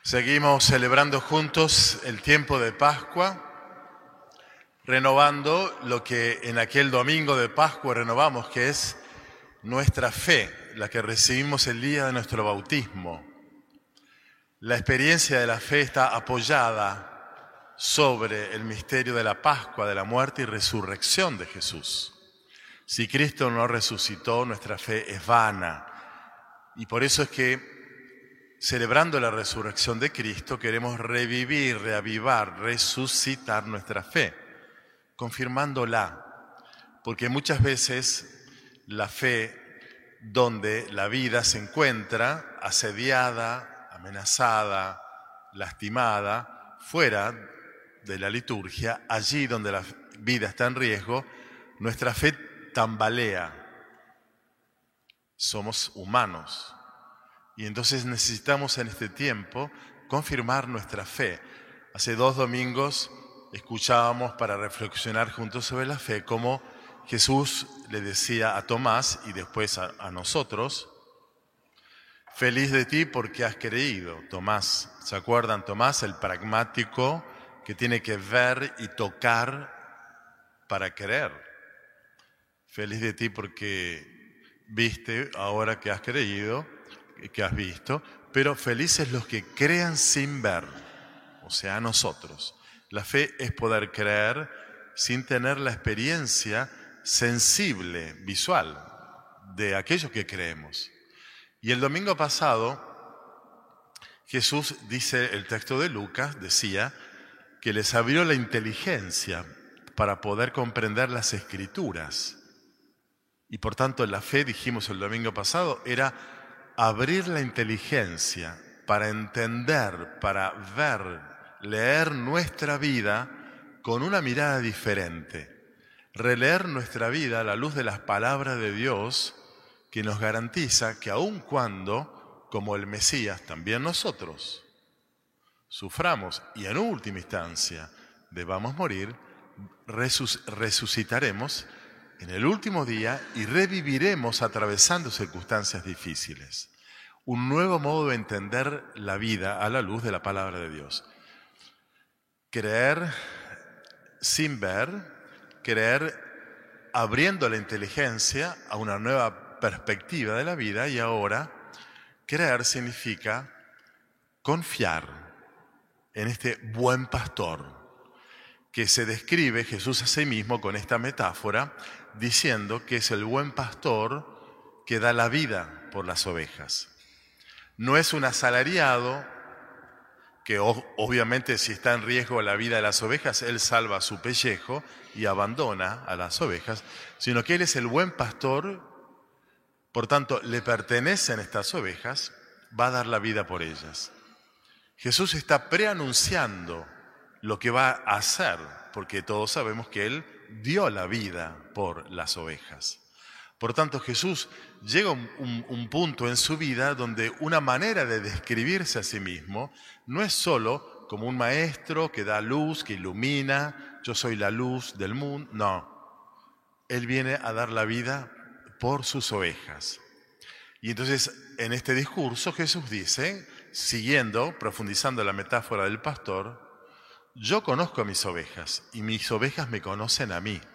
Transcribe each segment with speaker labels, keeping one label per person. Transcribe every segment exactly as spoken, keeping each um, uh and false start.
Speaker 1: Seguimos celebrando juntos el tiempo de Pascua, renovando lo que en aquel domingo de Pascua renovamos, que es nuestra fe, la que recibimos el día de nuestro bautismo. La experiencia de la fe está apoyada sobre el misterio de la Pascua, de la muerte y resurrección de Jesús. Si Cristo no resucitó, nuestra fe es vana. Y por eso es que, celebrando la resurrección de Cristo, queremos revivir, reavivar, resucitar nuestra fe, confirmándola. Porque muchas veces la fe, donde la vida se encuentra asediada, amenazada, lastimada, fuera de la liturgia, allí donde la vida está en riesgo, nuestra fe tambalea. Somos humanos. Y entonces necesitamos en este tiempo confirmar nuestra fe. Hace dos domingos escuchábamos para reflexionar juntos sobre la fe cómo Jesús le decía a Tomás y después a, a nosotros: feliz de ti porque has creído. Tomás, ¿se acuerdan? Tomás, el pragmático que tiene que ver y tocar para creer. Feliz de ti porque viste ahora que has creído, que has visto, pero felices los que crean sin ver, o sea, a nosotros. La fe es poder creer sin tener la experiencia sensible, visual, de aquello que creemos. Y el domingo pasado, Jesús, dice el texto de Lucas, decía que les abrió la inteligencia para poder comprender las Escrituras. Y por tanto la fe, dijimos el domingo pasado, era abrir la inteligencia para entender, para ver, leer nuestra vida con una mirada diferente. Releer nuestra vida a la luz de las palabras de Dios, que nos garantiza que aun cuando, como el Mesías, también nosotros suframos y en última instancia debamos morir, resus- resucitaremos en el último día y reviviremos atravesando circunstancias difíciles. Un nuevo modo de entender la vida a la luz de la palabra de Dios. Creer sin ver, creer abriendo la inteligencia a una nueva perspectiva de la vida, y ahora creer significa confiar en este buen pastor que se describe Jesús a sí mismo con esta metáfora, diciendo que es el buen pastor que da la vida por las ovejas. No es un asalariado que obviamente, si está en riesgo la vida de las ovejas, él salva su pellejo y abandona a las ovejas, sino que él es el buen pastor, por tanto le pertenecen estas ovejas, va a dar la vida por ellas. Jesús está preanunciando lo que va a hacer, porque todos sabemos que él dio la vida por las ovejas. Por tanto, Jesús llega a un, un, un punto en su vida donde una manera de describirse a sí mismo no es solo como un maestro que da luz, que ilumina, yo soy la luz del mundo, no. Él viene a dar la vida por sus ovejas. Y entonces, en este discurso, Jesús dice, siguiendo, profundizando la metáfora del pastor: yo conozco a mis ovejas y mis ovejas me conocen a mí.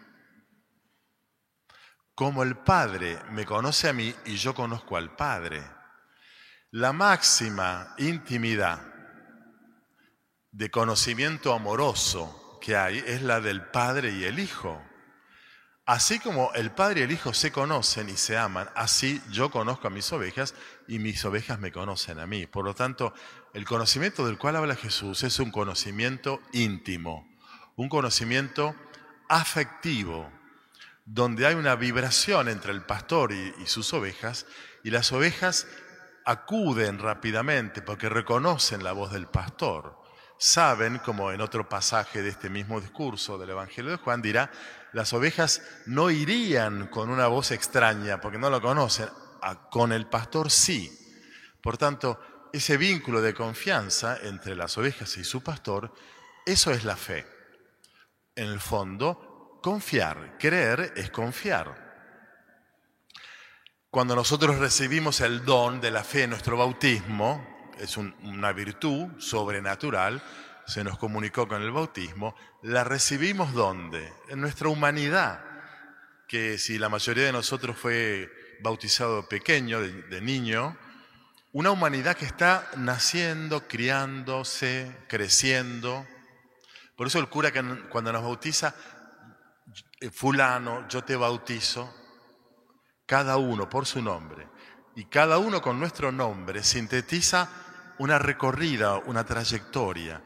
Speaker 1: Como el Padre me conoce a mí y yo conozco al Padre. La máxima intimidad de conocimiento amoroso que hay es la del Padre y el Hijo. Así como el Padre y el Hijo se conocen y se aman, así yo conozco a mis ovejas y mis ovejas me conocen a mí. Por lo tanto, el conocimiento del cual habla Jesús es un conocimiento íntimo, un conocimiento afectivo, donde hay una vibración entre el pastor y, y sus ovejas, y las ovejas acuden rápidamente porque reconocen la voz del pastor. Saben, como en otro pasaje de este mismo discurso del Evangelio de Juan dirá, las ovejas no irían con una voz extraña porque no lo conocen, con el pastor sí. Por tanto, ese vínculo de confianza entre las ovejas y su pastor, eso es la fe. En el fondo, confiar, creer es confiar. Cuando nosotros recibimos el don de la fe en nuestro bautismo, es un, una virtud sobrenatural, se nos comunicó con el bautismo, la recibimos ¿dónde? En nuestra humanidad, que si la mayoría de nosotros fue bautizado pequeño, de, de niño, una humanidad que está naciendo, criándose, creciendo. Por eso el cura que cuando nos bautiza, fulano, yo te bautizo, cada uno por su nombre, y cada uno con nuestro nombre sintetiza una recorrida, una trayectoria,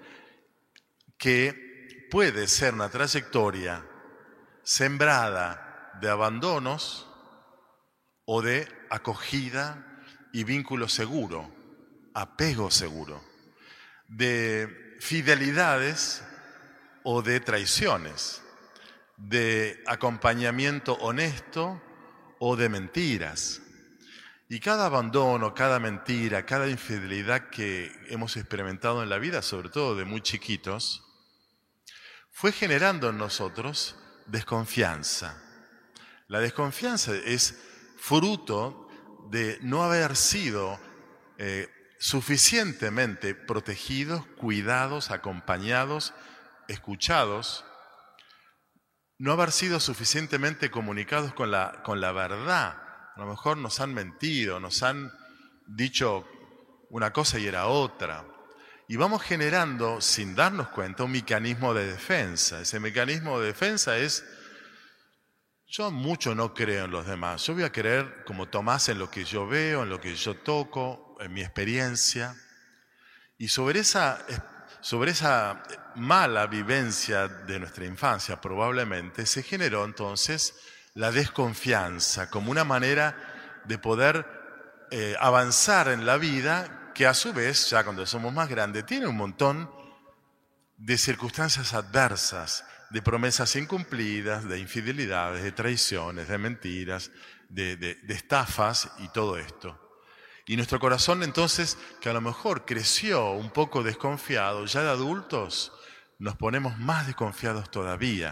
Speaker 1: que puede ser una trayectoria sembrada de abandonos o de acogida y vínculo seguro, apego seguro, de fidelidades o de traiciones, de acompañamiento honesto o de mentiras. Y cada abandono, cada mentira, cada infidelidad que hemos experimentado en la vida, sobre todo de muy chiquitos, fue generando en nosotros desconfianza. La desconfianza es fruto de no haber sido eh, suficientemente protegidos, cuidados, acompañados, escuchados, no haber sido suficientemente comunicados con la, con la verdad. A lo mejor nos han mentido, nos han dicho una cosa y era otra. Y vamos generando, sin darnos cuenta, un mecanismo de defensa. Ese mecanismo de defensa es: yo mucho no creo en los demás. Yo voy a creer, como Tomás, en lo que yo veo, en lo que yo toco, en mi experiencia. Y sobre esa, sobre esa mala vivencia de nuestra infancia, probablemente, se generó entonces la desconfianza como una manera de poder eh, avanzar en la vida, que a su vez, ya cuando somos más grandes, tiene un montón de circunstancias adversas, de promesas incumplidas, de infidelidades, de traiciones, de mentiras, de, de, de estafas y todo esto. Y nuestro corazón entonces, que a lo mejor creció un poco desconfiado, ya de adultos nos ponemos más desconfiados todavía.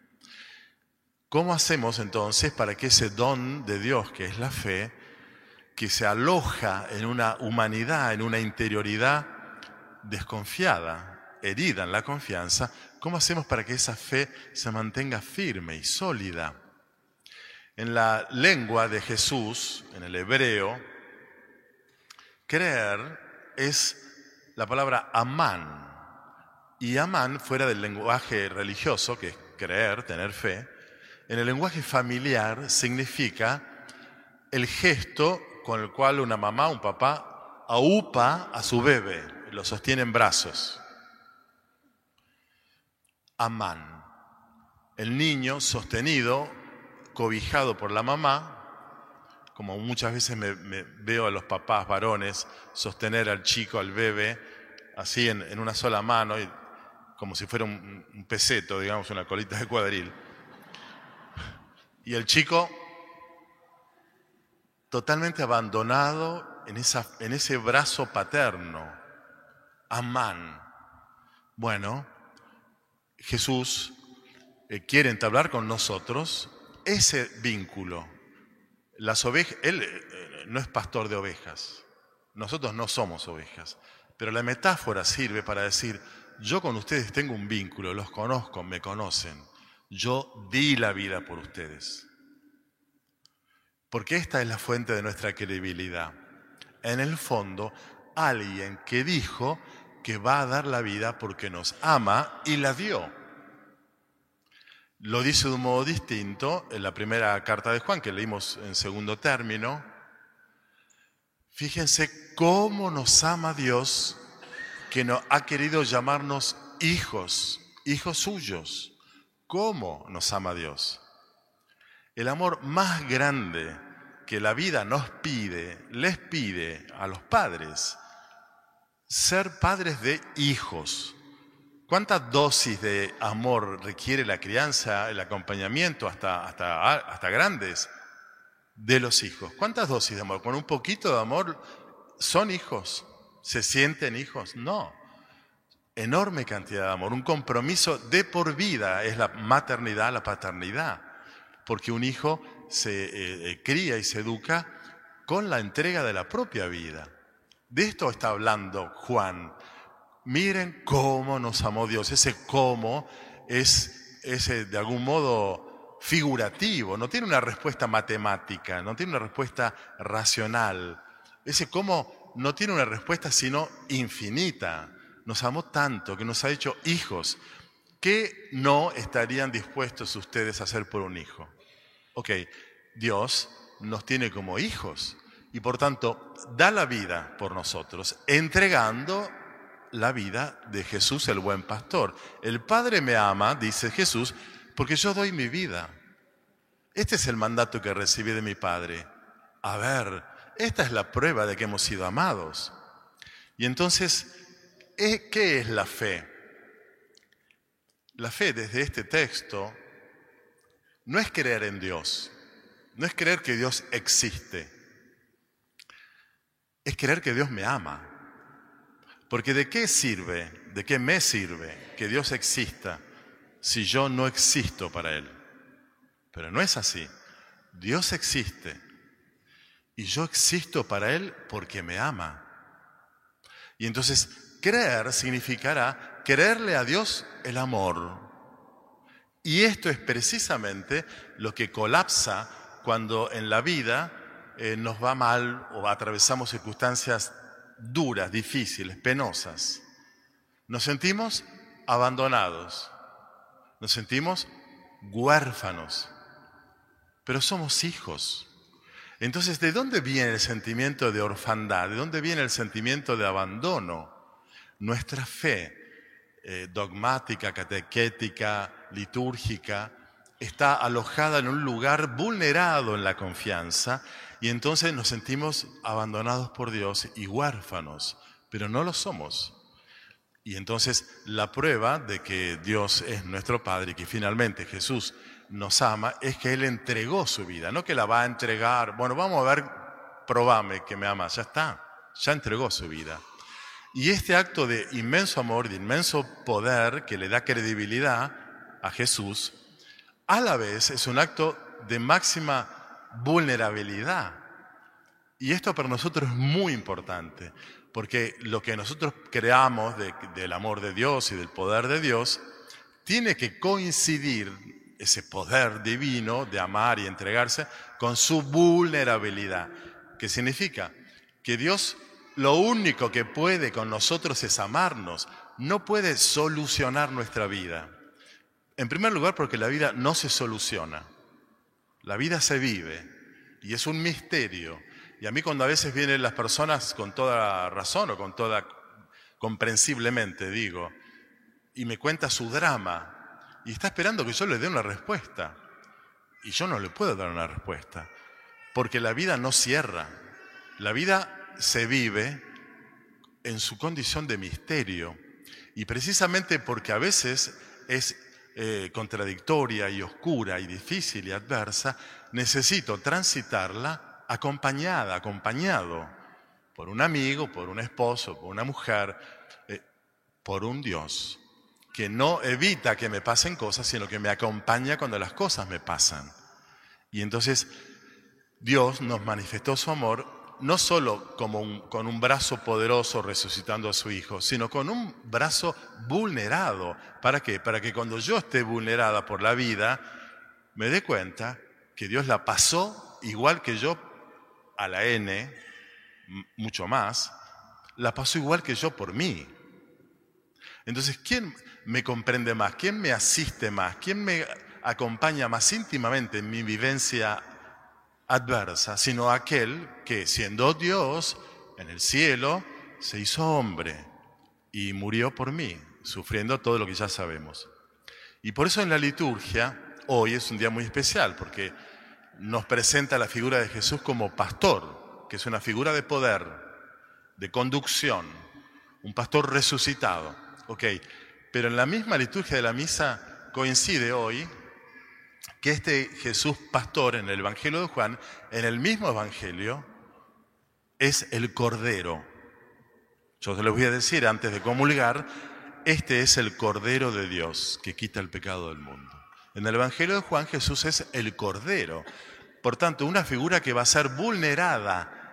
Speaker 1: ¿Cómo hacemos entonces para que ese don de Dios, que es la fe, que se aloja en una humanidad, en una interioridad desconfiada, herida en la confianza, cómo hacemos para que esa fe se mantenga firme y sólida? En la lengua de Jesús, en el hebreo, creer es la palabra amán. Y amán, fuera del lenguaje religioso, que es creer, tener fe, en el lenguaje familiar significa el gesto con el cual una mamá, un papá, aupa a su bebé, lo sostiene en brazos. Amán. El niño sostenido, cobijado por la mamá, como muchas veces me, me veo a los papás varones sostener al chico, al bebé, así en, en una sola mano, y, como si fuera un, un peseto, digamos, una colita de cuadril. Y el chico totalmente abandonado en, esa, en ese brazo paterno. Amán. Bueno, Jesús eh, quiere entablar con nosotros ese vínculo. Las ovejas, él eh, no es pastor de ovejas, nosotros no somos ovejas, pero la metáfora sirve para decir: yo con ustedes tengo un vínculo, los conozco, me conocen, yo di la vida por ustedes. Porque esta es la fuente de nuestra credibilidad. En el fondo, alguien que dijo que va a dar la vida porque nos ama y la dio. Lo dice de un modo distinto en la primera carta de Juan, que leímos en segundo término. Fíjense cómo nos ama Dios, que nos ha querido llamarnos hijos, hijos suyos. ¿Cómo nos ama Dios? El amor más grande que la vida nos pide, les pide a los padres, ser padres de hijos. ¿Cuántas dosis de amor requiere la crianza, el acompañamiento hasta, hasta, hasta grandes de los hijos? ¿Cuántas dosis de amor? Con un poquito de amor son hijos, se sienten hijos. No, enorme cantidad de amor, un compromiso de por vida es la maternidad, la paternidad, porque un hijo se eh, cría y se educa con la entrega de la propia vida. De esto está hablando Juan. Miren cómo nos amó Dios. Ese cómo es, es de algún modo figurativo, no tiene una respuesta matemática, no tiene una respuesta racional. Ese cómo no tiene una respuesta sino infinita. Nos amó tanto que nos ha hecho hijos. ¿Qué no estarían dispuestos ustedes a hacer por un hijo? Ok, Dios nos tiene como hijos y por tanto da la vida por nosotros, entregando la vida de Jesús, el buen pastor. El Padre me ama, dice Jesús, porque yo doy mi vida. Este es el mandato que recibí de mi Padre. A ver, esta es la prueba de que hemos sido amados. Y entonces, ¿qué es la fe? La fe desde este texto no es creer en Dios, no es creer que Dios existe, es creer que Dios me ama. Porque ¿de qué sirve, de qué me sirve que Dios exista si yo no existo para Él? Pero no es así. Dios existe y yo existo para Él porque me ama. Y entonces creer significará creerle a Dios el amor. Y esto es precisamente lo que colapsa cuando en la vida eh, nos va mal o atravesamos circunstancias duras, difíciles, penosas. Nos sentimos abandonados, nos sentimos huérfanos, pero somos hijos. Entonces, ¿de dónde viene el sentimiento de orfandad? ¿De dónde viene el sentimiento de abandono? Nuestra fe eh, dogmática, catequética, litúrgica, está alojada en un lugar vulnerado en la confianza y entonces nos sentimos abandonados por Dios y huérfanos, pero no lo somos. Y entonces la prueba de que Dios es nuestro Padre y que finalmente Jesús nos ama es que Él entregó su vida, no que la va a entregar, bueno, vamos a ver, probame que me ama, ya está, ya entregó su vida. Y este acto de inmenso amor, de inmenso poder que le da credibilidad a Jesús, a la vez es un acto de máxima vulnerabilidad. Y esto para nosotros es muy importante, porque lo que nosotros creamos de, del amor de Dios y del poder de Dios, tiene que coincidir ese poder divino de amar y entregarse con su vulnerabilidad. ¿Qué significa? Que Dios lo único que puede con nosotros es amarnos, no puede solucionar nuestra vida. En primer lugar, porque la vida no se soluciona. La vida se vive y es un misterio. Y a mí cuando a veces vienen las personas con toda razón o con toda comprensiblemente, digo, y me cuenta su drama y está esperando que yo le dé una respuesta. Y yo no le puedo dar una respuesta, porque la vida no cierra. La vida se vive en su condición de misterio. Y precisamente porque a veces es Eh, contradictoria y oscura y difícil y adversa, necesito transitarla acompañada, acompañado por un amigo, por un esposo, por una mujer, eh, por un Dios que no evita que me pasen cosas, sino que me acompaña cuando las cosas me pasan. Y entonces Dios nos manifestó su amor no solo como un, con un brazo poderoso resucitando a su Hijo, sino con un brazo vulnerado. ¿Para qué? Para que cuando yo esté vulnerada por la vida, me dé cuenta que Dios la pasó igual que yo a la N, mucho más, la pasó igual que yo por mí. Entonces, ¿quién me comprende más? ¿Quién me asiste más? ¿Quién me acompaña más íntimamente en mi vivencia adversa, sino aquel que, siendo Dios en el cielo, se hizo hombre y murió por mí, sufriendo todo lo que ya sabemos? Y por eso en la liturgia, hoy es un día muy especial, porque nos presenta la figura de Jesús como pastor, que es una figura de poder, de conducción, un pastor resucitado. Ok, pero en la misma liturgia de la misa coincide hoy que este Jesús pastor en el Evangelio de Juan, en el mismo Evangelio, es el Cordero. Yo se les voy a decir antes de comulgar, este es el Cordero de Dios que quita el pecado del mundo. En el Evangelio de Juan, Jesús es el Cordero. Por tanto, una figura que va a ser vulnerada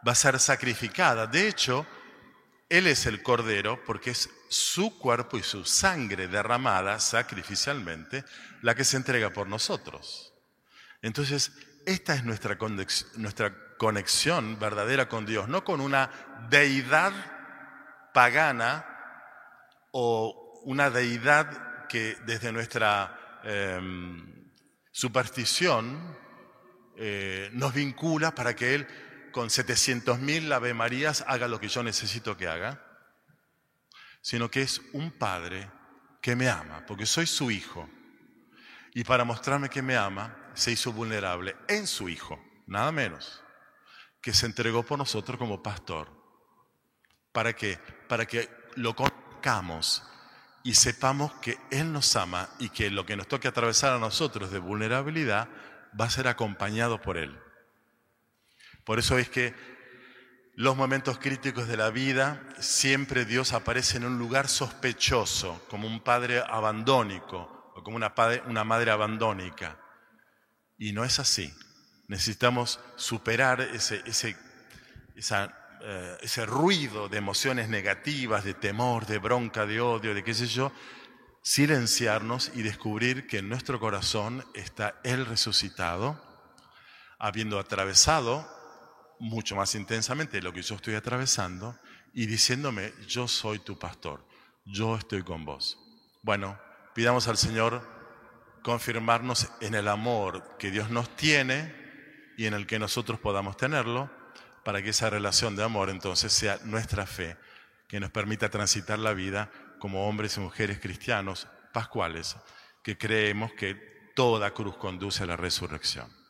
Speaker 1: va a ser sacrificada. De hecho, Él es el Cordero porque es su cuerpo y su sangre derramada sacrificialmente la que se entrega por nosotros. Entonces, esta es nuestra conexión, nuestra conexión verdadera con Dios, no con una deidad pagana o una deidad que desde nuestra eh, superstición eh, nos vincula para que Él con setecientos mil Ave Marías haga lo que yo necesito que haga, sino que es un Padre que me ama, porque soy su hijo. Y para mostrarme que me ama, se hizo vulnerable en su Hijo, nada menos, que se entregó por nosotros como pastor. ¿Para qué? Para que lo conozcamos y sepamos que Él nos ama y que lo que nos toque atravesar a nosotros de vulnerabilidad va a ser acompañado por Él. Por eso es que los momentos críticos de la vida, siempre Dios aparece en un lugar sospechoso, como un padre abandónico o como una, padre, una madre abandónica. Y no es así. Necesitamos superar ese, ese, esa, eh, ese ruido de emociones negativas, de temor, de bronca, de odio, de qué sé yo, silenciarnos y descubrir que en nuestro corazón está Él resucitado, habiendo atravesado mucho más intensamente lo que yo estoy atravesando y diciéndome, yo soy tu pastor, yo estoy con vos. Bueno, pidamos al Señor confirmarnos en el amor que Dios nos tiene y en el que nosotros podamos tenerlo, para que esa relación de amor entonces sea nuestra fe, que nos permita transitar la vida como hombres y mujeres cristianos pascuales, que creemos que toda cruz conduce a la resurrección.